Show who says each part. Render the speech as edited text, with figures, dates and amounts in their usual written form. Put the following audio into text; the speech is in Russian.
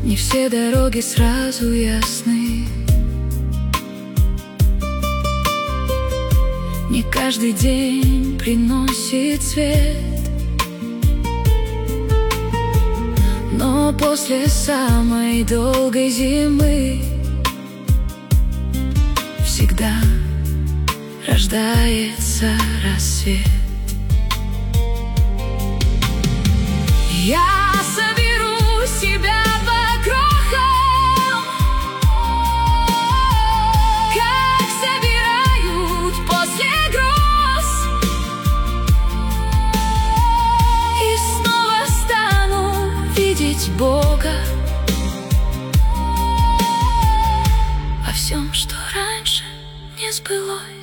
Speaker 1: Не все дороги сразу ясны, не каждый день приносит свет. Но после самой долгой зимы всегда рождается рассвет. Я соберу себя по крохам, как собирают после гроз, и снова стану видеть Бога во всем, что раньше не сбылось.